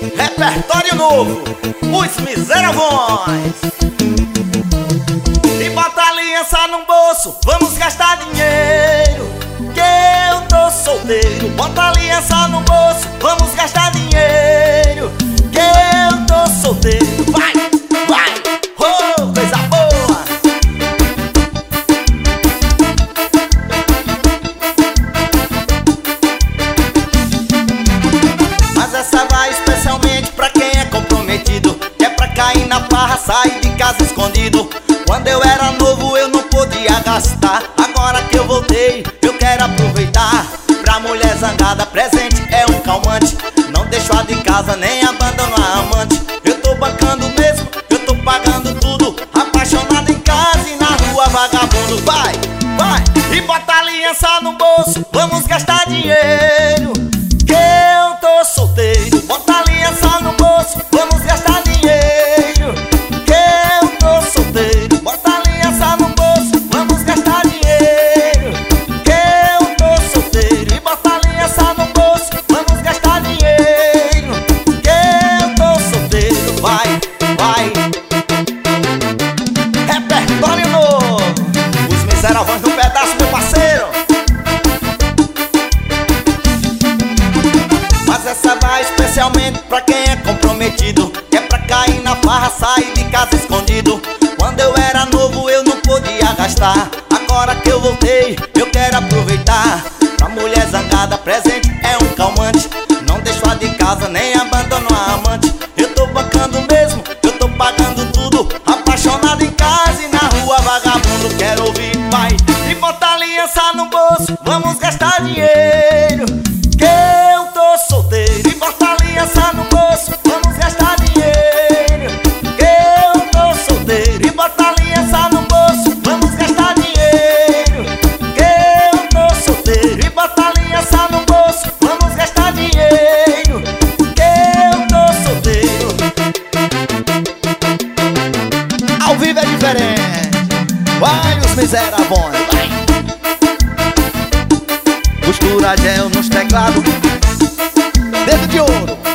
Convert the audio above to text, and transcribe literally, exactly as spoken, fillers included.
Repertório novo, os miseráveis. E bota aliança no bolso, vamos gastar dinheiro, que eu tô solteiro. Bota aliança no bolso, vamos gastar dinheiro, que eu tô solteiro. Vai, vai, oh, coisa boa. Mas essa vai especialmente pra quem é comprometido, que é pra cair na farra, sair de casa escondido. Quando eu era novo eu não podia gastar, agora que eu voltei eu quero aproveitar. Pra mulher zangada presente é um calmante, não deixo a de casa nem abandono a amante. Eu tô bancando mesmo, eu tô pagando tudo, apaixonado em casa e na rua vagabundo. Vai, vai, e bota aliança no bolso, vamos gastar dinheiro, que eu tô solteiro. Bota aliança no bolso, vamos gastar dinheiro, que eu tô solteiro. Bota aliança no bolso, vamos gastar dinheiro, que eu tô solteiro. E bota aliança no bolso, vamos gastar dinheiro, que eu tô solteiro. Vai, vai. Repertório novo, os miseráveis no pedaço, meu parceiro. Mas essa vai especialmente pra quem é comprometido, que é pra cair na farra, sair de casa escondido. Quando eu era novo eu não podia gastar, agora que eu voltei eu quero aproveitar. Pra mulher zangada presente é um calmante, não deixo a de casa nem abandono a amante. Eu tô bancando mesmo, eu tô pagando tudo, apaixonado em casa e na rua vagabundo. Quero ouvir, vai, e bota aliança no bolso, vamos gastar dinheiro, que eu tô solteiro. E bota aliança no bolso, vamos gastar dinheiro, que eu tô solteiro. E bota aliança no bolso, vamos gastar dinheiro, que eu tô solteiro. E bota aliança no bolso, vamos gastar dinheiro, que eu tô solteiro. Ao vivo é diferente, vai os miseráveis, vai. Costura gel nos teclados, dedo de ouro.